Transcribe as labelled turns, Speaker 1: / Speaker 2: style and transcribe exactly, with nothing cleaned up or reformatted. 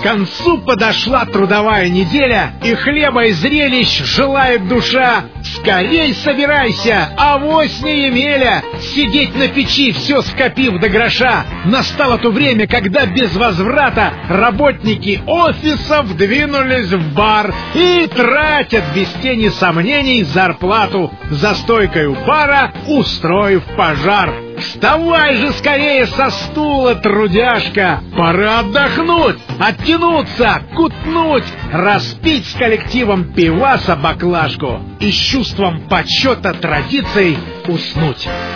Speaker 1: концу подошла трудовая неделя, и хлеба и зрелищ желает душа. Скорей собирайся, авось не Емеля, сидеть на печи, все скопив до гроша. Настало то время, когда без возврата работники офисов двинулись в бар и тратят без тени сомнений зарплату, за стойкой у бара устроив пожар. Вставай же скорее со стула, трудяжка! Пора отдохнуть, оттянуться, кутнуть, распить с коллективом пиваса баклажку и с чувством почета традиций уснуть.